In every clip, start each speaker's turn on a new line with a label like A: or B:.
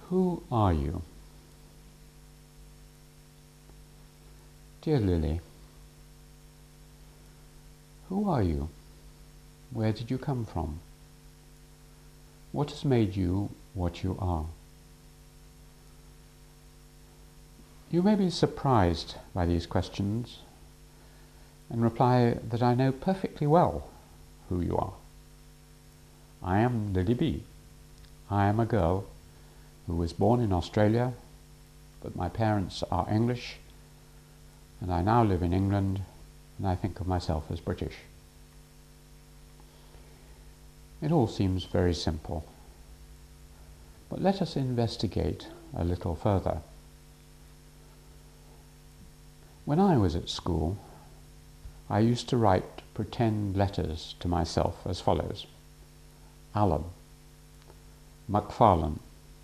A: Who are you? Dear Lily, who are you? Where did you come from? What has made you what you are? You may be surprised by these questions and reply that I know perfectly well who you are. I am Lily B. I am a girl who was born in Australia, but my parents are English, and I now live in England, and I think of myself as British. It all seems very simple, but let us investigate a little further. When I was at school, I used to write pretend letters to myself as follows: Allen, Macfarlane,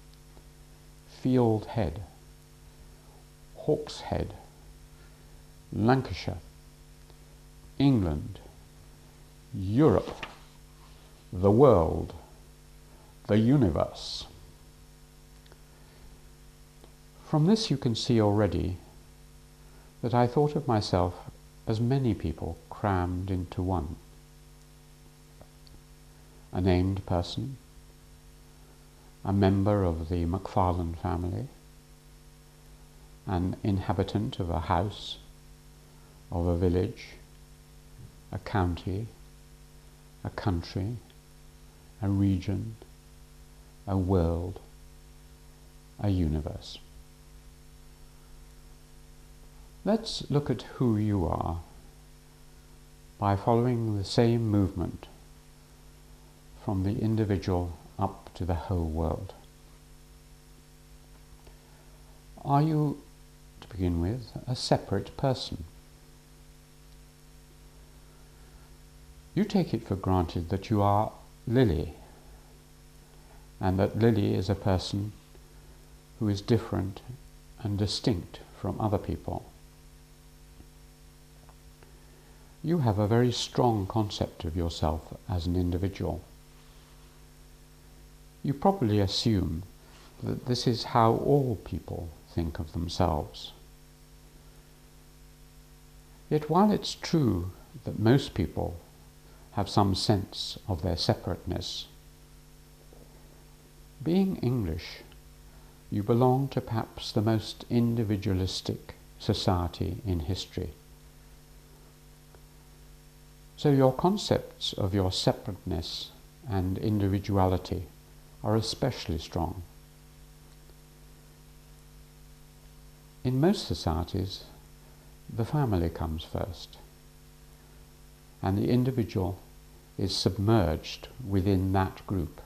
A: Field Head, Hawkshead, Lancashire, England, Europe, the world, the universe. From this you can see already that I thought of myself as many people crammed into one. A named person, a member of the Macfarlane family, an inhabitant of a house, of a village, a county, a country, a region, a world, a universe. Let's look at who you are by following the same movement from the individual up to the whole world. Are you, to begin with, a separate person? You take it for granted that you are Lily, and that Lily is a person who is different and distinct from other people. You have a very strong concept of yourself as an individual. You probably assume that this is how all people think of themselves. Yet while it's true that most people have some sense of their separateness, being English, you belong to perhaps the most individualistic society in history. So your concepts of your separateness and individuality are especially strong. In most societies, the family comes first, and the individual is submerged within that group.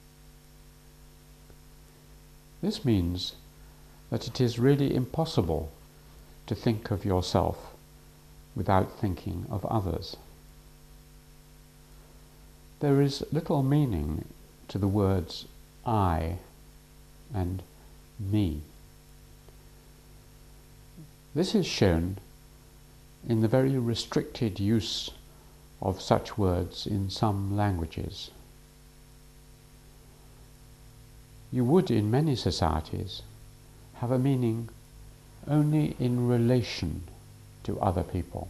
A: This means that it is really impossible to think of yourself without thinking of others. There is little meaning to the words I and me. This is shown in the very restricted use of such words in some languages. You would, in many societies, have a meaning only in relation to other people.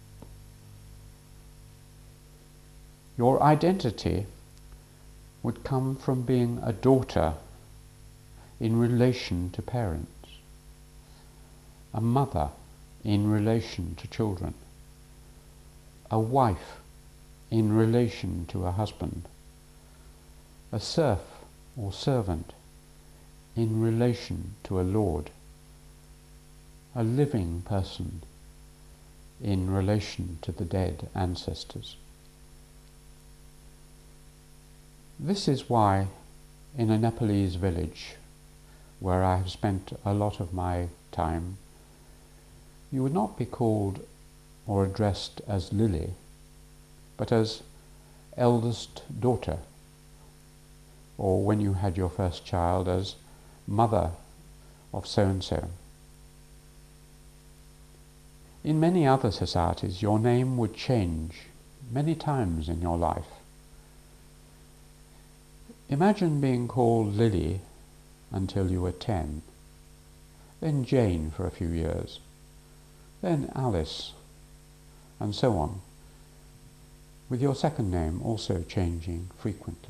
A: Your identity would come from being a daughter in relation to parents, a mother in relation to children, a wife in relation to a husband, a serf or servant in relation to a lord, a living person in relation to the dead ancestors. This is why in a Nepalese village, where I have spent a lot of my time, you would not be called or addressed as Lily, but as eldest daughter, or when you had your first child, as mother of so-and-so. In many other societies, your name would change many times in your life. Imagine being called Lily until you were 10, then Jane for a few years, then Alice, and so on, with your second name also changing frequently.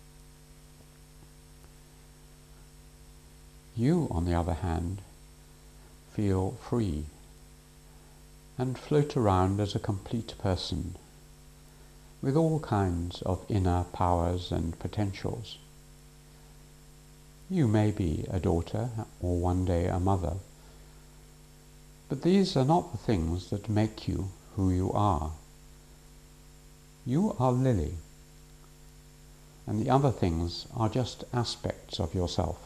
A: You, on the other hand, feel free and float around as a complete person with all kinds of inner powers and potentials. You may be a daughter or one day a mother, but these are not the things that make you who you are. You are Lily, and the other things are just aspects of yourself.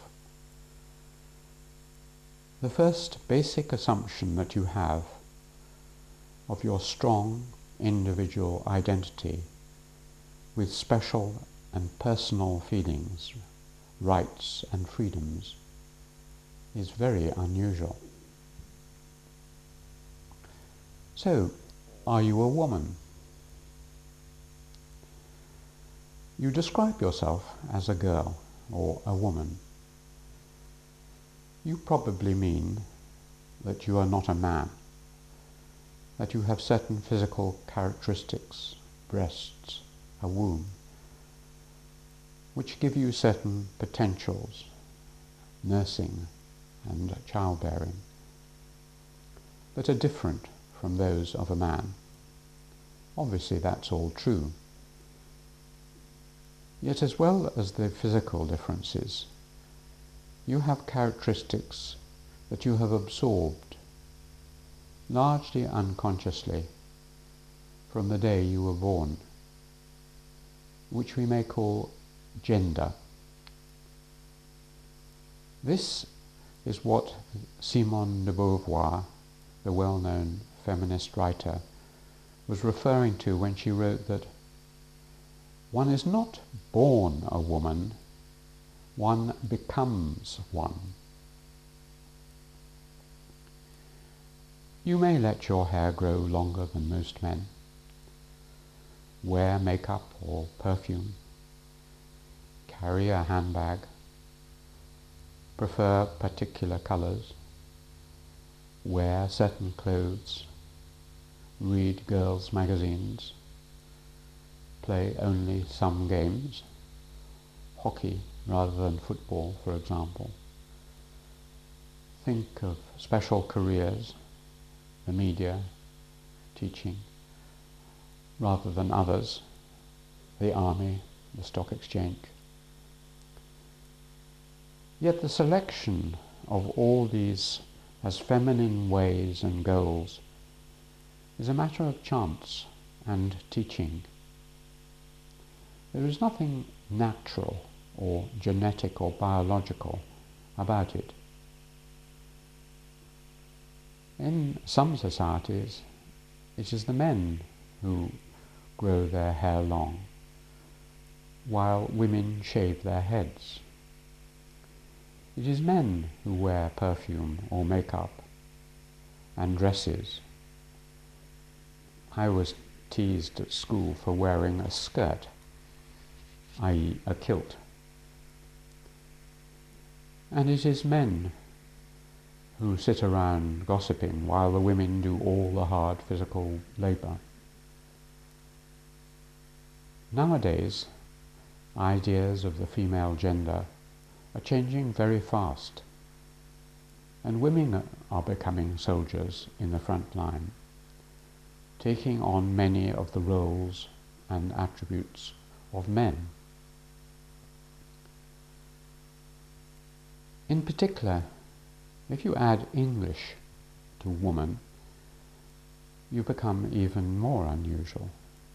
A: The first basic assumption that you have of your strong individual identity with special and personal feelings, rights and freedoms is very unusual. So, are you a woman? You describe yourself as a girl or a woman. You probably mean that you are not a man, that you have certain physical characteristics, breasts, a womb, which give you certain potentials, nursing and childbearing, but are different from those of a man. Obviously that's all true. Yet as well as the physical differences, you have characteristics that you have absorbed, largely unconsciously, from the day you were born, which we may call gender. This is what Simone de Beauvoir, the well-known feminist writer, was referring to when she wrote that one is not born a woman, one becomes one. You may let your hair grow longer than most men, wear makeup or perfume, carry a handbag, prefer particular colours, wear certain clothes, read girls' magazines, play only some games, hockey rather than football, for example. Think of special careers, the media, teaching, rather than others, the army, the stock exchange. Yet the selection of all these as feminine ways and goals is a matter of chance and teaching. There is nothing natural or genetic or biological about it. In some societies, it is the men who grow their hair long, while women shave their heads. It is men who wear perfume or makeup and dresses. I was teased at school for wearing a skirt, i.e. a kilt. And it is men who sit around gossiping while the women do all the hard physical labour. Nowadays, ideas of the female gender are changing very fast, and women are becoming soldiers in the front line, taking on many of the roles and attributes of men. In particular, if you add English to woman, you become even more unusual.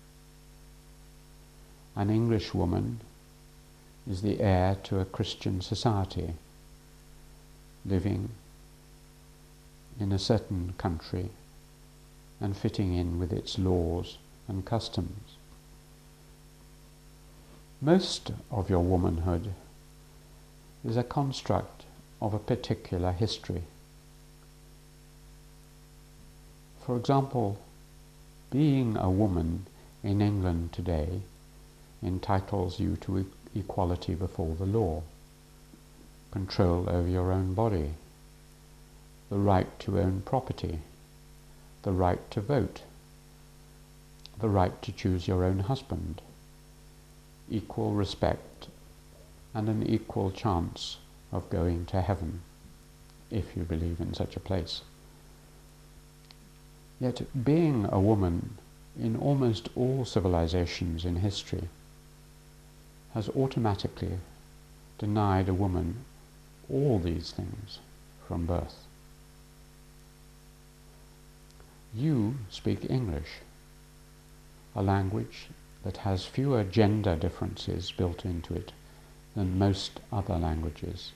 A: An English woman is the heir to a Christian society, living in a certain country and fitting in with its laws and customs. Most of your womanhood is a construct of a particular history. For example, being a woman in England today entitles you to equality before the law, control over your own body, the right to own property, the right to vote, the right to choose your own husband, equal respect, and an equal chance of going to heaven, if you believe in such a place. Yet being a woman in almost all civilizations in history has automatically denied a woman all these things from birth. You speak English, a language that has fewer gender differences built into it than most other languages.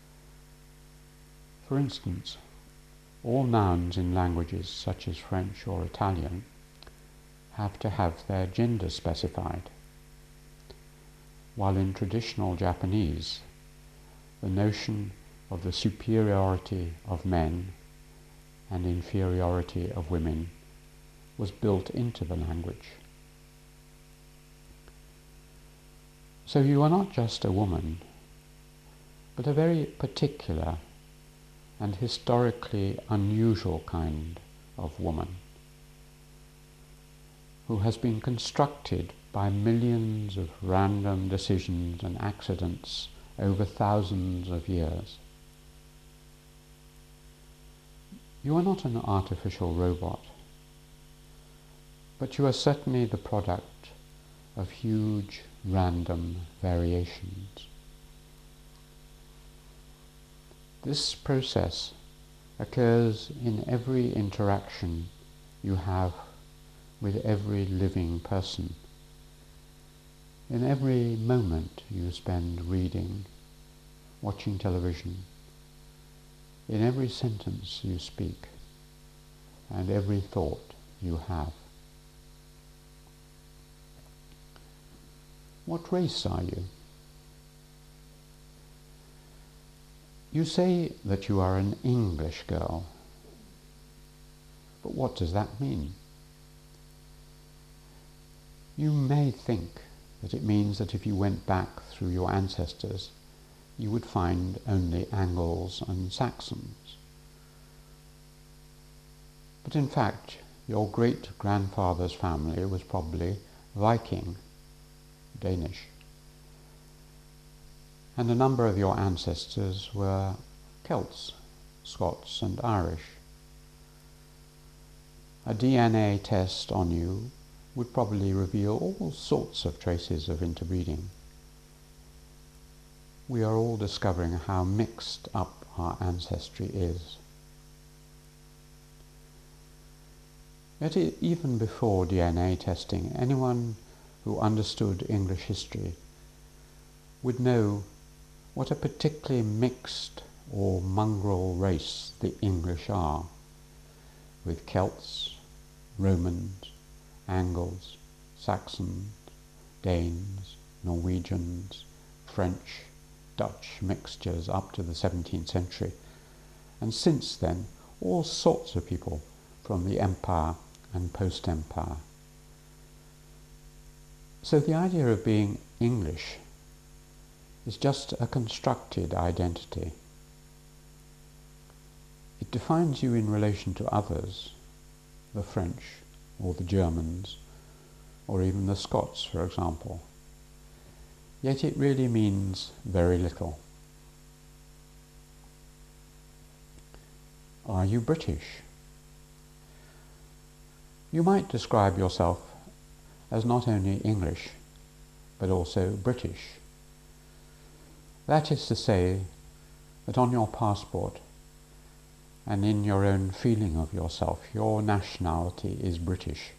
A: For instance, all nouns in languages such as French or Italian have to have their gender specified, while in traditional Japanese, the notion of the superiority of men and inferiority of women was built into the language. So you are not just a woman, but a very particular and historically unusual kind of woman, who has been constructed by millions of random decisions and accidents over thousands of years. You are not an artificial robot, but you are certainly the product of huge random variations. This process occurs in every interaction you have with every living person, in every moment you spend reading, watching television, in every sentence you speak, and every thought you have. What race are you? You say that you are an English girl, but what does that mean? You may think that it means that if you went back through your ancestors, you would find only Angles and Saxons. But in fact, your great-grandfather's family was probably Viking, Danish, and a number of your ancestors were Celts, Scots and Irish. A DNA test on you would probably reveal all sorts of traces of interbreeding. We are all discovering how mixed up our ancestry is. Yet even before DNA testing, anyone who understood English history would know what a particularly mixed or mongrel race the English are, with Celts, Romans, Angles, Saxons, Danes, Norwegians, French, Dutch mixtures up to the 17th century, and since then all sorts of people from the Empire and post-Empire. So the idea of being English is just a constructed identity. It defines you in relation to others, the French or the Germans, or even the Scots, for example. Yet it really means very little. Are you British? You might describe yourself as not only English, but also British. That is to say, that on your passport and in your own feeling of yourself, your nationality is British.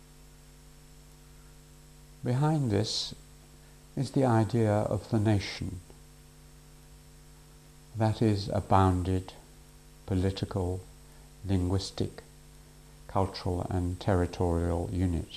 A: Behind this is the idea of the nation. That is a bounded, political, linguistic, cultural and territorial unit.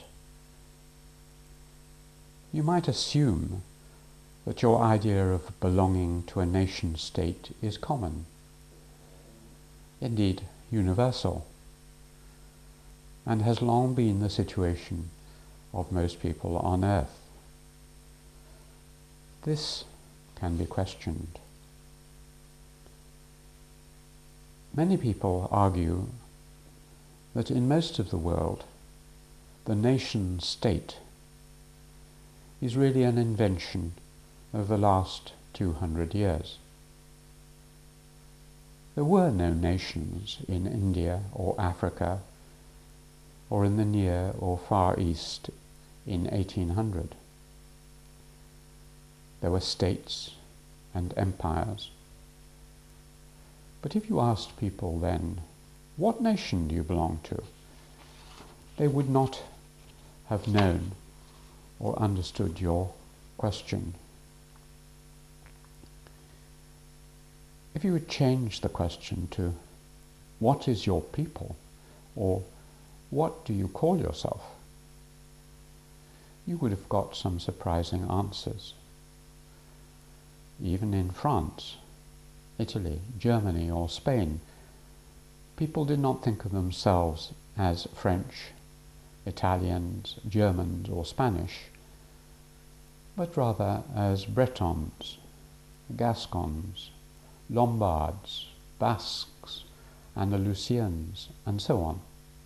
A: You might assume that your idea of belonging to a nation-state is common, indeed universal, and has long been the situation of most people on Earth. This can be questioned. Many people argue that in most of the world, the nation state is really an invention of the last 200 years. There were no nations in India or Africa or in the Near or Far East in 1800. There were states and empires. But if you asked people then, what nation do you belong to? They would not have known or understood your question. If you would change the question to, what is your people? Or, what do you call yourself? You would have got some surprising answers. Even in France, Italy, Germany or Spain, people did not think of themselves as French, Italians, Germans or Spanish, but rather as Bretons, Gascons, Lombards, Basques, Andalusians, and so on.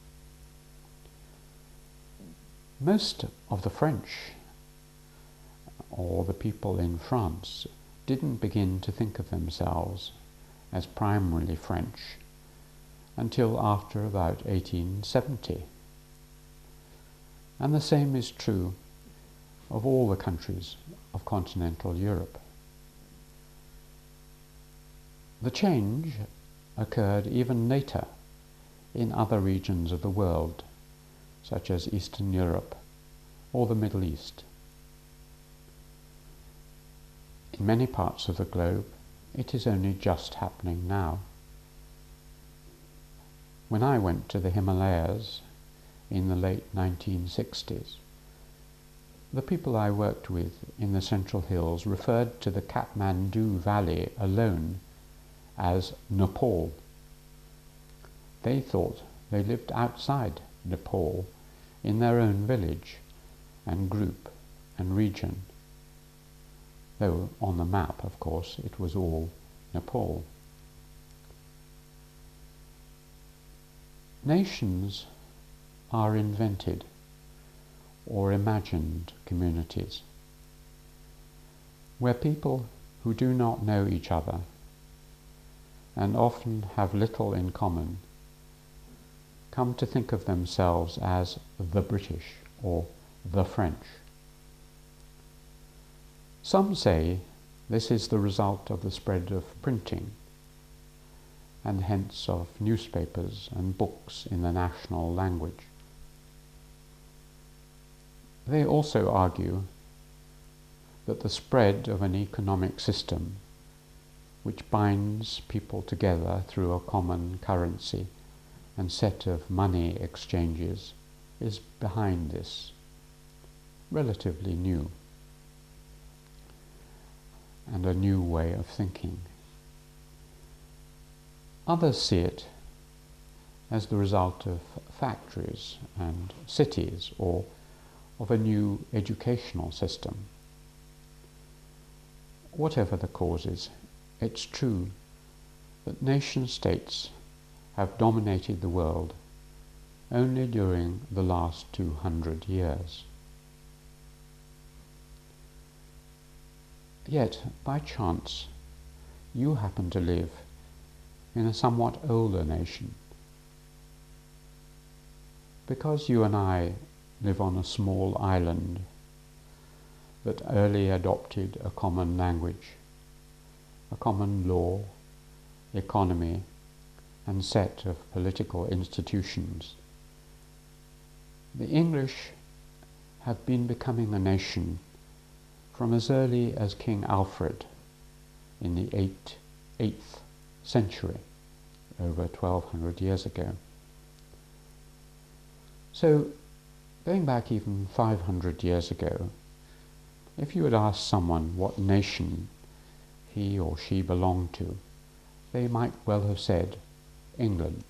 A: Most of the French, or the people in France, didn't begin to think of themselves as primarily French until after about 1870. And the same is true of all the countries of continental Europe. The change occurred even later in other regions of the world, such as Eastern Europe or the Middle East. In many parts of the globe, it is only just happening now. When I went to the Himalayas in the late 1960s, the people I worked with in the Central Hills referred to the Kathmandu Valley alone as Nepal. They thought they lived outside Nepal in their own village and group and region, though on the map, of course, it was all Nepal. Nations are invented or imagined communities where people who do not know each other and often have little in common come to think of themselves as the British or the French. Some say this is the result of the spread of printing and hence of newspapers and books in the national language. They also argue that the spread of an economic system which binds people together through a common currency and set of money exchanges is behind this, relatively new, and a new way of thinking. Others see it as the result of factories and cities or of a new educational system. Whatever the causes, it's true that nation-states have dominated the world only during the last 200 years. Yet, by chance, you happen to live in a somewhat older nation. Because you and I live on a small island that early adopted a common language, a common law, economy, and set of political institutions, the English have been becoming a nation from as early as King Alfred in the 8th century, over 1200 years ago. So, going back even 500 years ago, if you had asked someone what nation he or she belonged to, they might well have said England.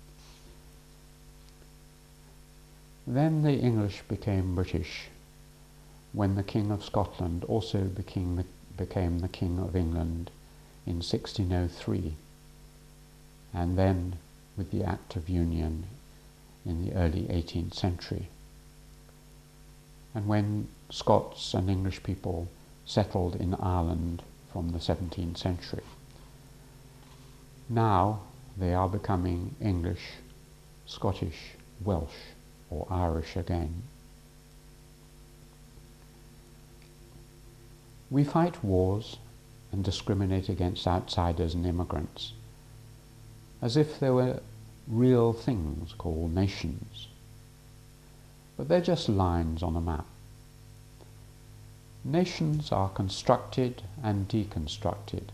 A: Then the English became British when the King of Scotland also became the King of England in 1603. and then with the Act of Union in the early 18th century. And when Scots and English people settled in Ireland from the 17th century. Now they are becoming English, Scottish, Welsh, or Irish again. We fight wars and discriminate against outsiders and immigrants as if they were real things called nations. But they're just lines on a map. Nations are constructed and deconstructed.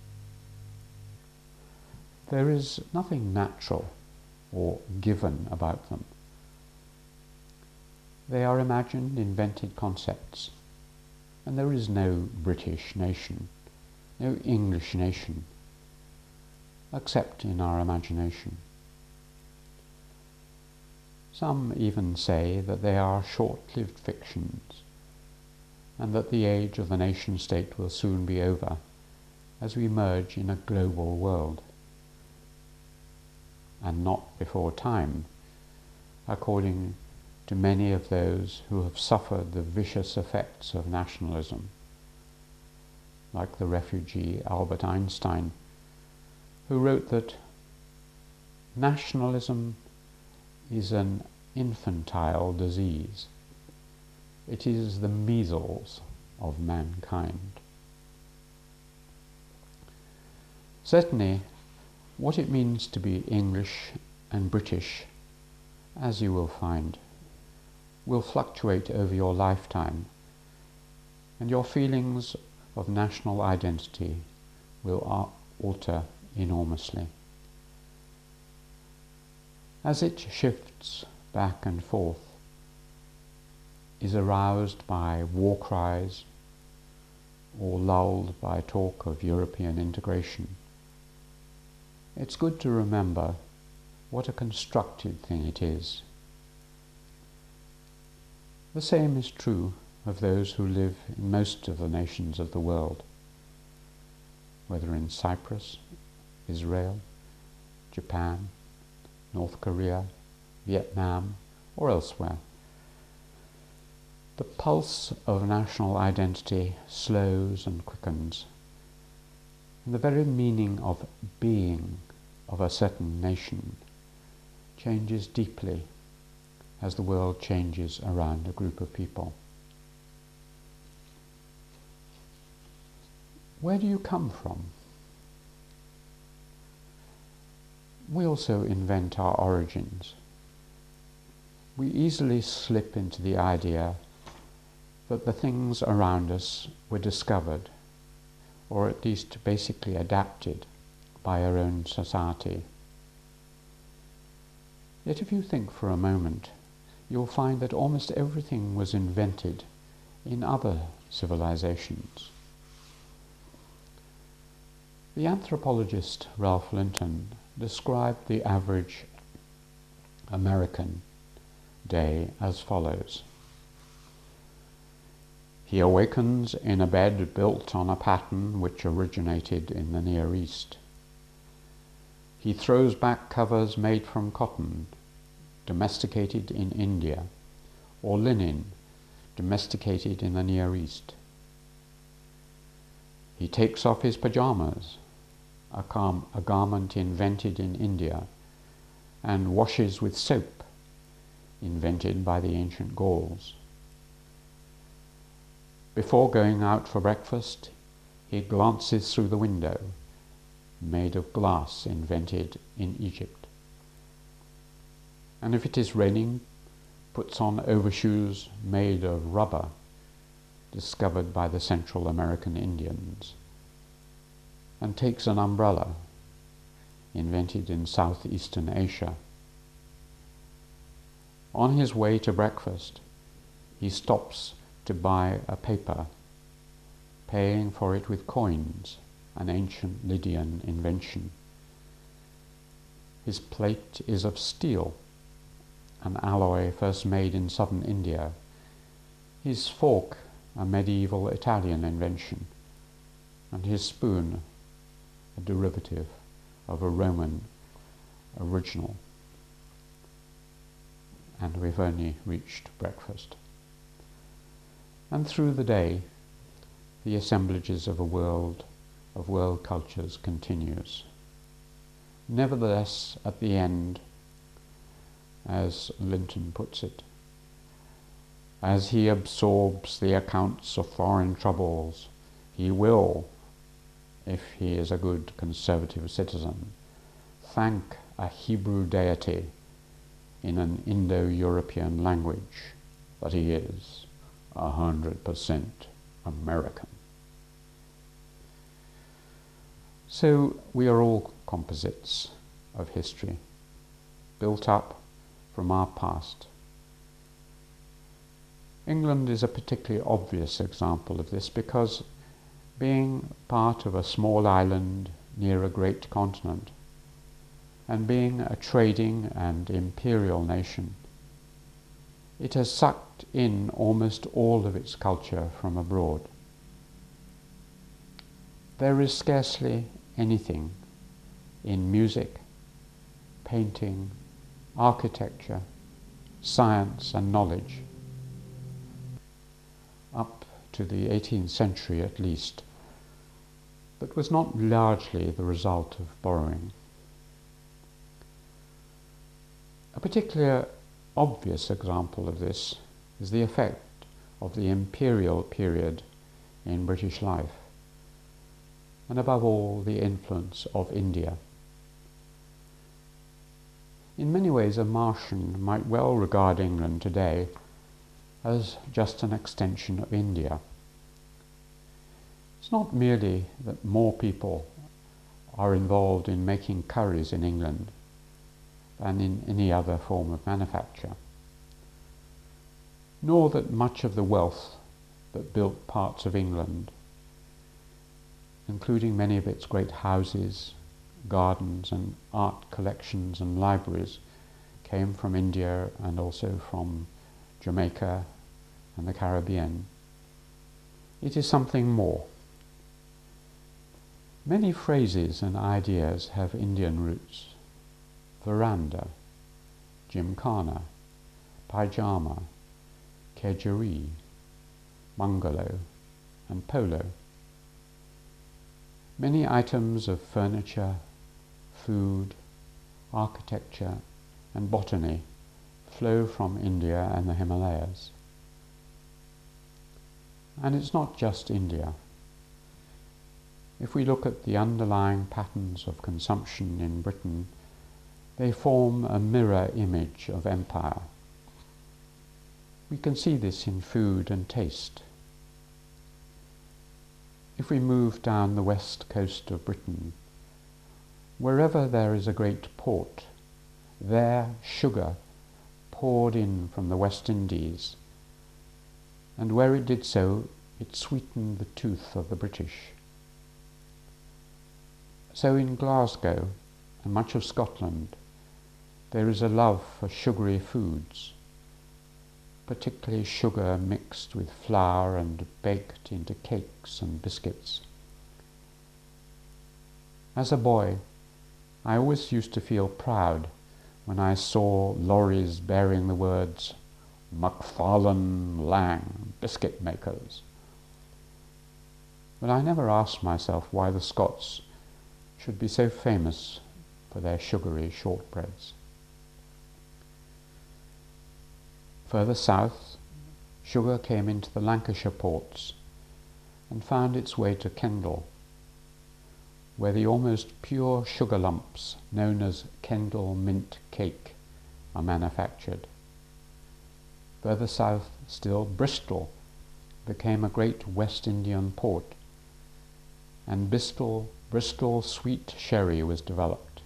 A: There is nothing natural or given about them. They are imagined, invented concepts, and there is no British nation, no English nation, except in our imagination. Some even say that they are short-lived fictions, and that the age of the nation-state will soon be over as we merge in a global world, and not before time, according to many of those who have suffered the vicious effects of nationalism, like the refugee Albert Einstein, who wrote that nationalism is an infantile disease. It is the measles of mankind. Certainly, what it means to be English and British, as you will find, will fluctuate over your lifetime, and your feelings of national identity will alter enormously. As it shifts back and forth, is aroused by war cries, or lulled by talk of European integration, it's good to remember what a constructed thing it is. The same is true of those who live in most of the nations of the world, whether in Cyprus, Israel, Japan, North Korea, Vietnam, or elsewhere. The pulse of national identity slows and quickens, and the very meaning of being of a certain nation changes deeply as the world changes around a group of people. Where do you come from? We also invent our origins. We easily slip into the idea that the things around us were discovered, or at least basically adapted, by our own society. Yet if you think for a moment, you'll find that almost everything was invented in other civilizations. The anthropologist Ralph Linton described the average American day as follows. He awakens in a bed built on a pattern which originated in the Near East. He throws back covers made from cotton, domesticated in India, or linen, domesticated in the Near East. He takes off his pajamas, a garment invented in India, and washes with soap, invented by the ancient Gauls. Before going out for breakfast, he glances through the window, made of glass, invented in Egypt. And if it is raining, puts on overshoes made of rubber, discovered by the Central American Indians, and takes an umbrella, invented in Southeastern Asia. On his way to breakfast, he stops to buy a paper, paying for it with coins, an ancient Lydian invention. His plate is of steel, an alloy first made in southern India. His fork, a medieval Italian invention, and his spoon, a derivative of a Roman original. And we've only reached breakfast. And through the day, the assemblages of world cultures continues. Nevertheless, at the end, as Linton puts it, as he absorbs the accounts of foreign troubles, he will, if he is a good conservative citizen, thank a Hebrew deity in an Indo-European language that he is 100% American. So we are all composites of history, built up from our past. England is a particularly obvious example of this because, being part of a small island near a great continent, and being a trading and imperial nation, it has sucked in almost all of its culture from abroad. There is scarcely anything in music, painting, architecture, science and knowledge, up to the 18th century at least, that was not largely the result of borrowing. A particular obvious example of this is the effect of the imperial period in British life, and above all the influence of India. In many ways, a Martian might well regard England today as just an extension of India. It's not merely that more people are involved in making curries in England than in any other form of manufacture, nor that much of the wealth that built parts of England, including many of its great houses, gardens and art collections and libraries, came from India and also from Jamaica and the Caribbean. It is something more. Many phrases and ideas have Indian roots: veranda, gymkhana, pyjama, kedgeree, bungalow and polo. Many items of furniture, food, architecture and botany flow from India and the Himalayas. And it's not just India. If we look at the underlying patterns of consumption in Britain, they form a mirror image of empire. We can see this in food and taste. If we move down the west coast of Britain, wherever there is a great port, there sugar poured in from the West Indies, and where it did so, it sweetened the tooth of the British. So in Glasgow and much of Scotland, there is a love for sugary foods, particularly sugar mixed with flour and baked into cakes and biscuits. As a boy, I always used to feel proud when I saw lorries bearing the words Macfarlane Lang biscuit makers. But I never asked myself why the Scots should be so famous for their sugary shortbreads. Further south, sugar came into the Lancashire ports and found its way to Kendal, where the almost pure sugar lumps known as Kendal mint cake are manufactured. Further south still, Bristol became a great West Indian port, and Bristol sweet sherry was developed.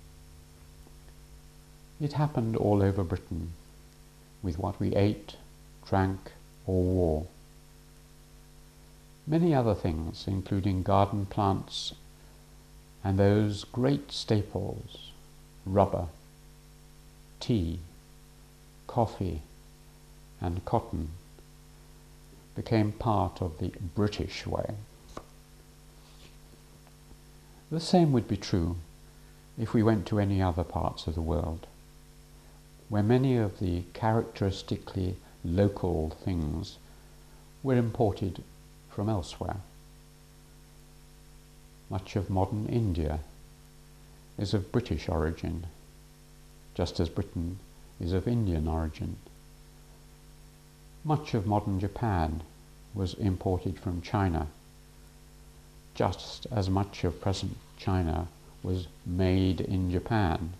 A: It happened all over Britain, with what we ate, drank or wore. Many other things, including garden plants and those great staples, rubber, tea, coffee and cotton, became part of the British way. The same would be true if we went to any other parts of the world, where many of the characteristically local things were imported from elsewhere. Much of modern India is of British origin, just as Britain is of Indian origin. Much of modern Japan was imported from China, just as much of present China was made in Japan.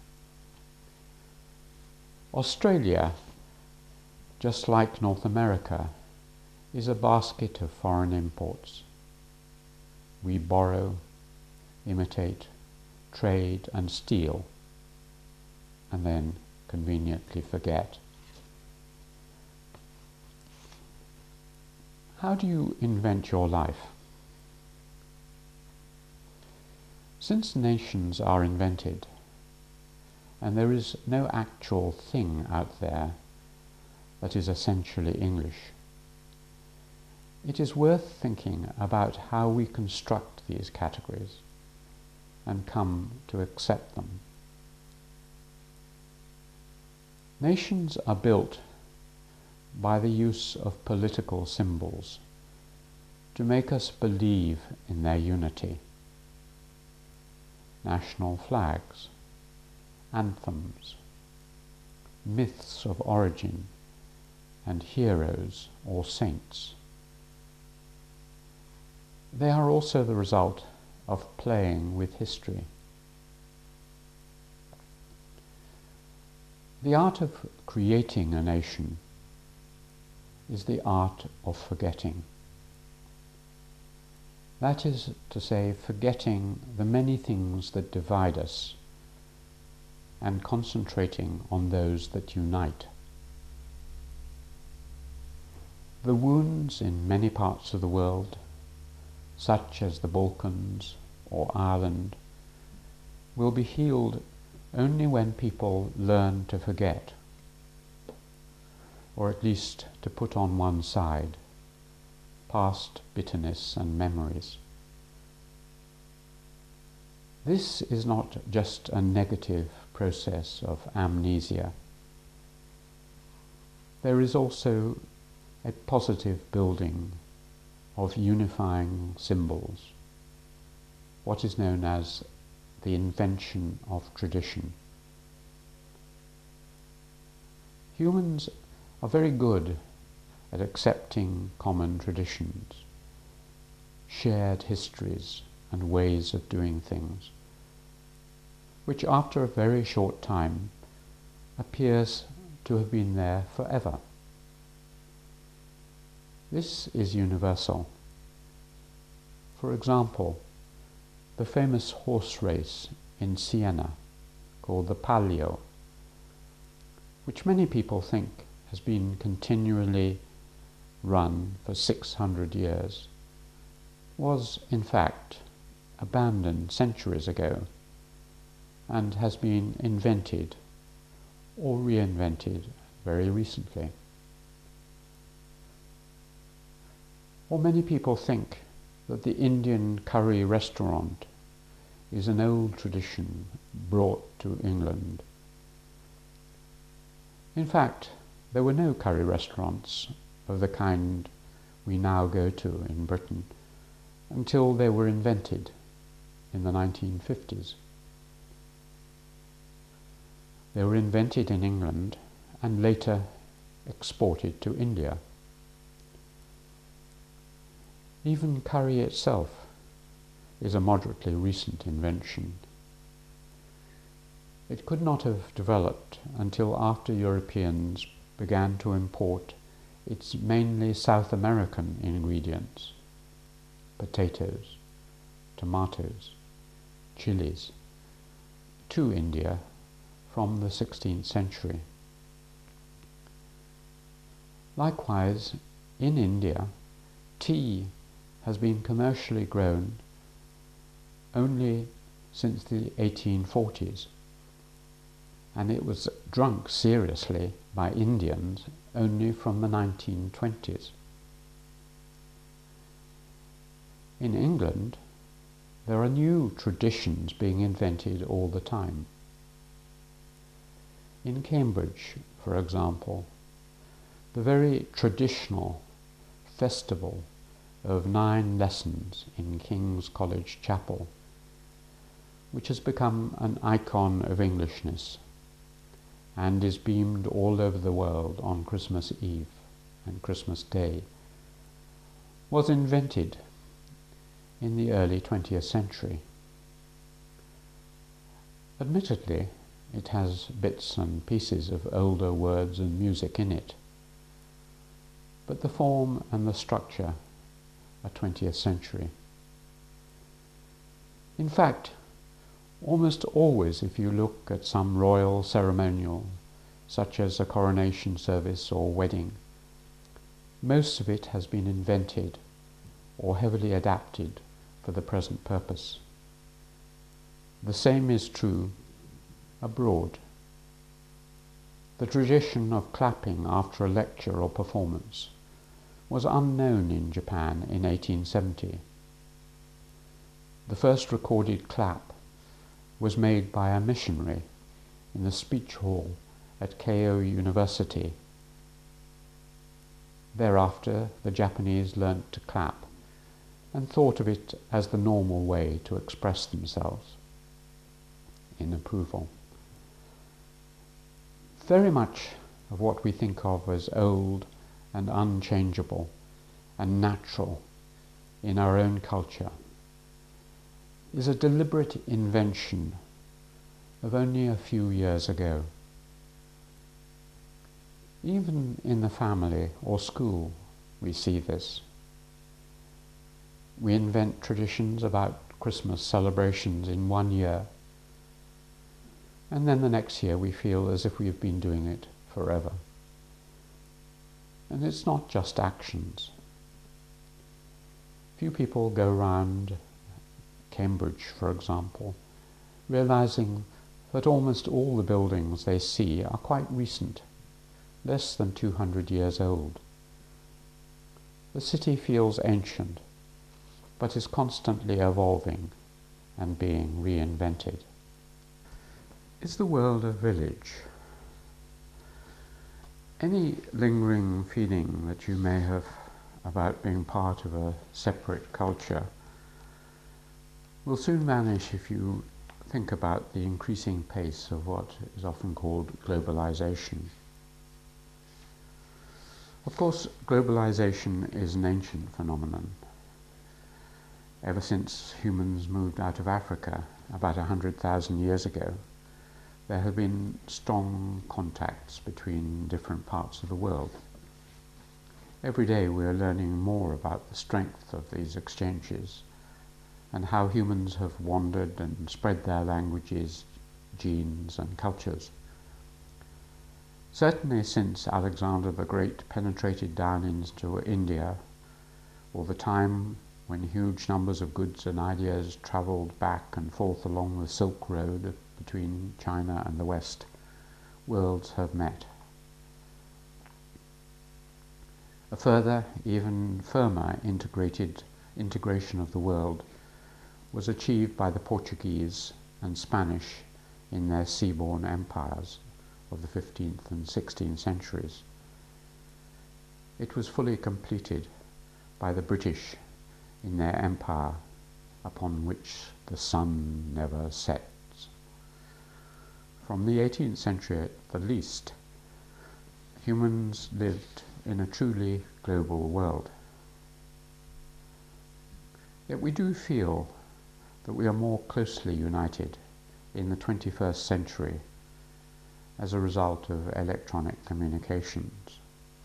A: Australia, just like North America, is a basket of foreign imports. We borrow, imitate, trade and steal, and then conveniently forget. How do you invent your life? Since nations are invented, and there is no actual thing out there that is essentially English, it is worth thinking about how we construct these categories and come to accept them. Nations are built by the use of political symbols to make us believe in their unity. National flags, anthems, myths of origin, and heroes or saints. They are also the result of playing with history. The art of creating a nation is the art of forgetting. That is to say, forgetting the many things that divide us and concentrating on those that unite. The wounds in many parts of the world, such as the Balkans or Ireland, will be healed only when people learn to forget, or at least to put on one side past bitterness and memories. This is not just a negative process of amnesia. There is also a positive building of unifying symbols, what is known as the invention of tradition. Humans are very good at accepting common traditions, shared histories and ways of doing things, which after a very short time appears to have been there forever. This is universal. For example, the famous horse race in Siena, called the Palio, which many people think has been continually run for 600 years, was in fact abandoned centuries ago and has been invented or reinvented very recently. Or many people think that the Indian curry restaurant is an old tradition brought to England. In fact, there were no curry restaurants of the kind we now go to in Britain until they were invented in the 1950s. They were invented in England and later exported to India. Even curry itself is a moderately recent invention. It could not have developed until after Europeans began to import its mainly South American ingredients, potatoes, tomatoes, chilies, to India from the 16th century. Likewise, in India, tea has been commercially grown only since the 1840s, and it was drunk seriously by Indians only from the 1920s. In England, there are new traditions being invented all the time. In Cambridge, for example, the very traditional festival of 9 lessons in King's College Chapel, which has become an icon of Englishness and is beamed all over the world on Christmas Eve and Christmas Day, was invented in the early 20th century. Admittedly, it has bits and pieces of older words and music in it, but the form and the structure are 20th century. In fact, almost always if you look at some royal ceremonial, such as a coronation service or wedding, most of it has been invented or heavily adapted for the present purpose. The same is true abroad. The tradition of clapping after a lecture or performance was unknown in Japan in 1870. The first recorded clap was made by a missionary in the speech hall at Keio University. Thereafter, the Japanese learnt to clap and thought of it as the normal way to express themselves in approval. Very much of what we think of as old and unchangeable and natural in our own culture is a deliberate invention of only a few years ago. Even in the family or school we see this. We invent traditions about Christmas celebrations in one year, and then the next year we feel as if we've been doing it forever. And it's not just actions. Few people go round Cambridge, for example, realizing that almost all the buildings they see are quite recent, less than 200 years old. The city feels ancient, but is constantly evolving and being reinvented. Is the world a village? Any lingering feeling that you may have about being part of a separate culture will soon vanish if you think about the increasing pace of what is often called globalization. Of course, globalization is an ancient phenomenon. Ever since humans moved out of Africa about 100,000 years ago, there have been strong contacts between different parts of the world. Every day we are learning more about the strength of these exchanges and how humans have wandered and spread their languages, genes and cultures. Certainly since Alexander the Great penetrated down into India, or the time when huge numbers of goods and ideas travelled back and forth along the Silk Road between China and the West, worlds have met. A further, even firmer integration of the world was achieved by the Portuguese and Spanish in their seaborne empires of the 15th and 16th centuries. It was fully completed by the British in their empire upon which the sun never sets. From the 18th century at the least, humans lived in a truly global world. Yet we do feel that we are more closely united in the 21st century as a result of electronic communications.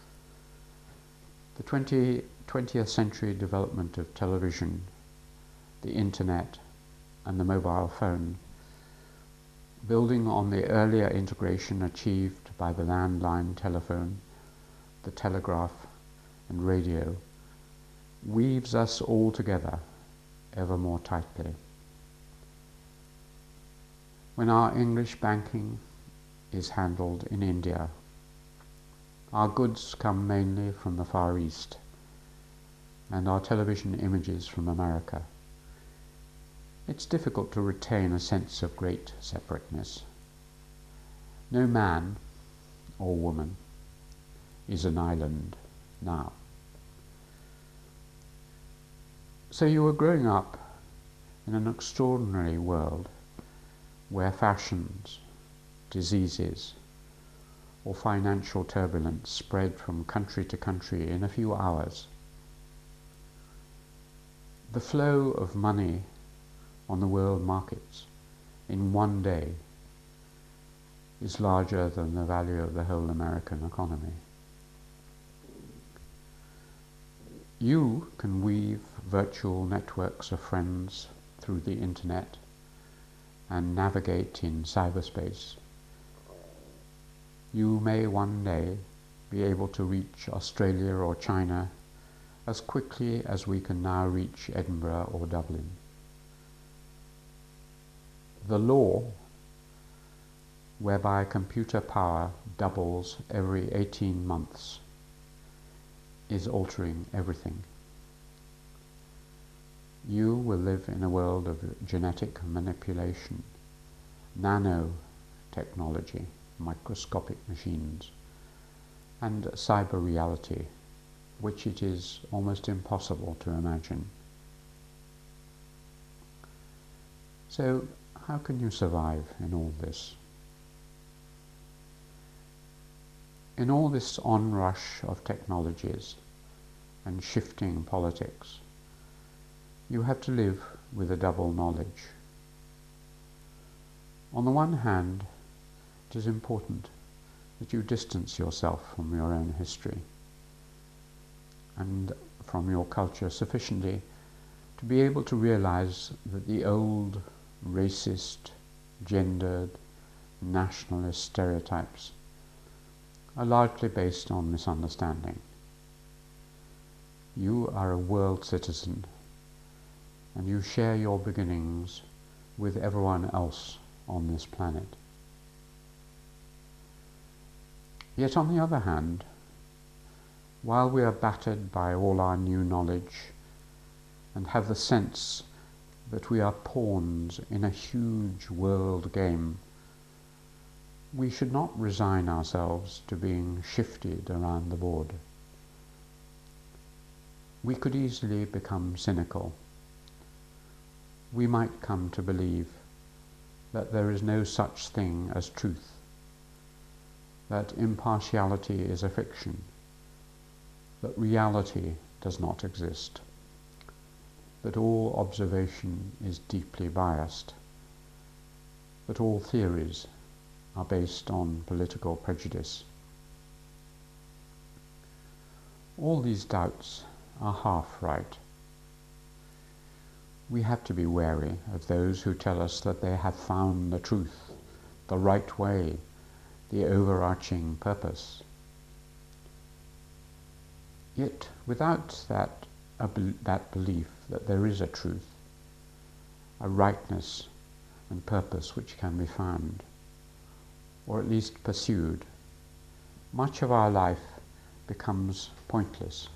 A: The 20th century development of television, the internet and the mobile phone, building on the earlier integration achieved by the landline telephone, the telegraph and radio, weaves us all together ever more tightly. When our English banking is handled in India, our goods come mainly from the Far East, and our television images from America. it's difficult to retain a sense of great separateness. No man or woman is an island now. So you were growing up in an extraordinary world where fashions, diseases, or financial turbulence spread from country to country in a few hours. The flow of money on the world markets in one day is larger than the value of the whole American economy. You can weave virtual networks of friends through the internet and navigate in cyberspace. You may one day be able to reach Australia or China as quickly as we can now reach Edinburgh or Dublin. The law whereby computer power doubles every 18 months is altering everything. You will live in a world of genetic manipulation, nanotechnology, microscopic machines, and cyber reality, which it is almost impossible to imagine. So, how can you survive in all this? In all this onrush of technologies and shifting politics, you have to live with a double knowledge. On the one hand, it is important that you distance yourself from your own history and from your culture sufficiently to be able to realize that the old racist, gendered, nationalist stereotypes are largely based on misunderstanding. You are a world citizen, and you share your beginnings with everyone else on this planet. Yet on the other hand, while we are battered by all our new knowledge and have the sense that we are pawns in a huge world game, we should not resign ourselves to being shifted around the board. We could easily become cynical. We might come to believe that there is no such thing as truth, that impartiality is a fiction, that reality does not exist, that all observation is deeply biased, that all theories are based on political prejudice. All these doubts are half right. We have to be wary of those who tell us that they have found the truth, the right way, the overarching purpose. Yet without that belief that there is a truth, a rightness and purpose which can be found, or at least pursued, much of our life becomes pointless.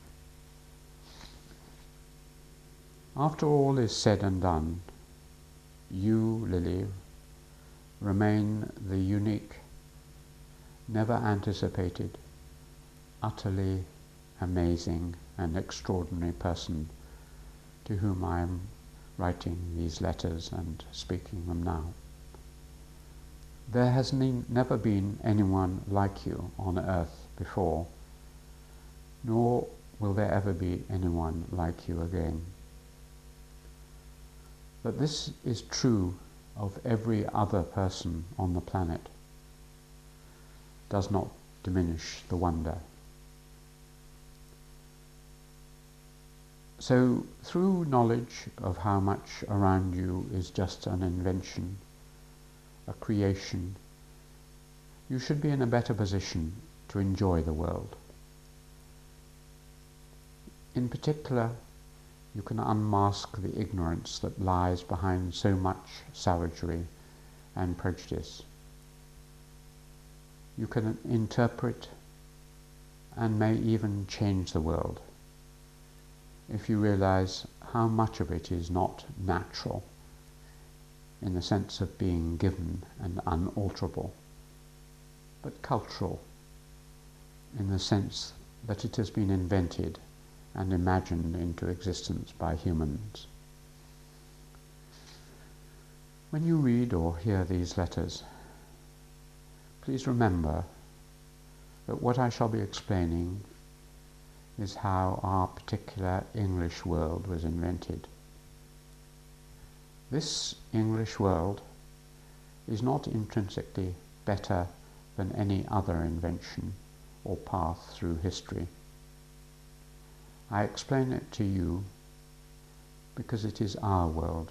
A: After all is said and done, you, Lily, remain the unique, never anticipated, utterly amazing and extraordinary person to whom I am writing these letters and speaking them now. There has never been anyone like you on earth before, nor will there ever be anyone like you again. That this is true of every other person on the planet does not diminish the wonder. So, through knowledge of how much around you is just an invention, a creation, you should be in a better position to enjoy the world. In particular, you can unmask the ignorance that lies behind so much savagery and prejudice. You can interpret and may even change the world if you realize how much of it is not natural in the sense of being given and unalterable, but cultural in the sense that it has been invented and imagined into existence by humans. When you read or hear these letters, please remember that what I shall be explaining is how our particular English world was invented. This English world is not intrinsically better than any other invention or path through history. I explain it to you because it is our world.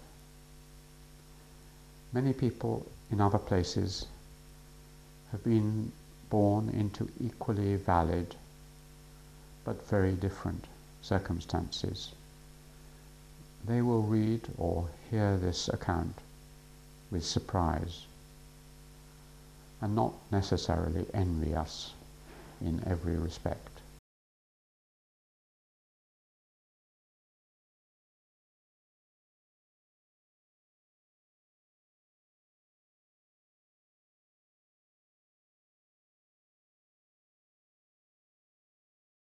A: Many people in other places have been born into equally valid but very different circumstances. They will read or hear this account with surprise and not necessarily envy us in every respect.